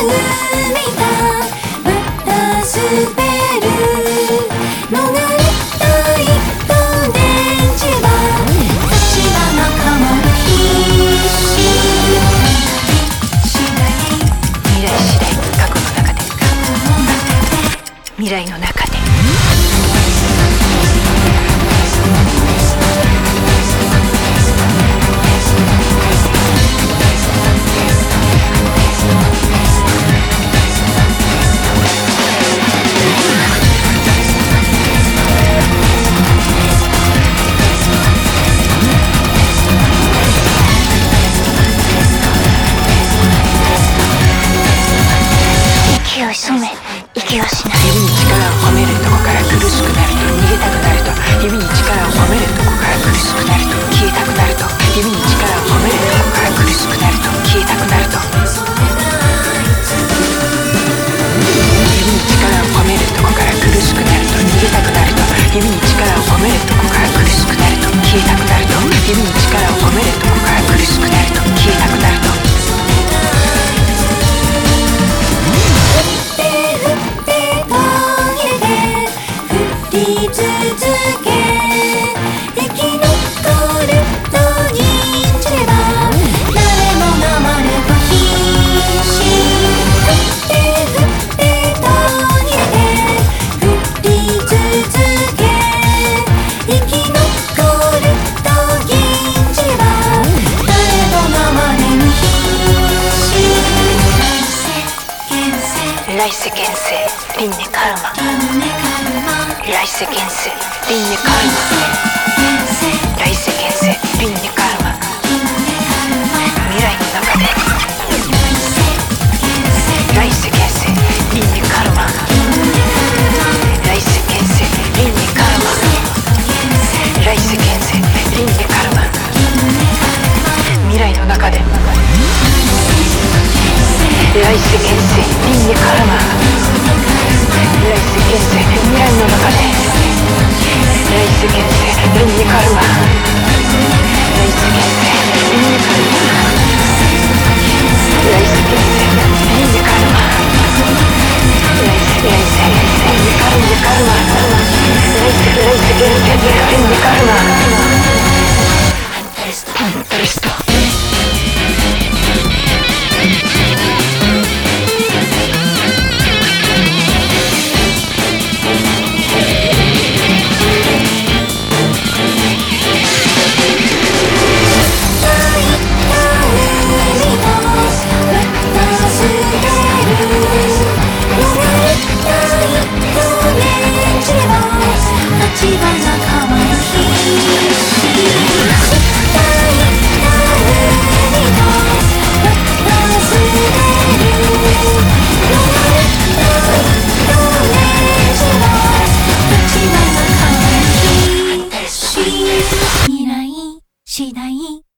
海がまた滑るのがたいと電池は立花かも必死未来次第過去の中で未来の中で息を潜め息をしない指に力を込めるとこから苦しくなると逃げたくなると指に力を込めるとこから苦しくなると消えたくなると指に力を込めるとこから苦しくなると消えたくなると指に力を込めるとこから苦しくなると逃げたくなると指に力を込めるとこから苦しくなると消えたくなると指に力を込めるとこから苦しくなると消えたくなると続け生き残ると信じれば誰もが丸く必死振って途切れて振り続け生き残ると信じれば誰もが丸く必死来世現世輪廻カルマ来世現世輪廻カルマ来世現世輪廻カルマ未来の中で来世現世輪廻カルマ来世現世輪廻カルマ来世現世輪廻カルマ未来の中で来世現世輪廻カルマ来世現世未来の中で来世現世輪廻カルマ来世現世輪廻カルマ来世現世輪廻カルマ来世現世輪廻カルマ来世現世輪廻カルマパンタリスト未来次第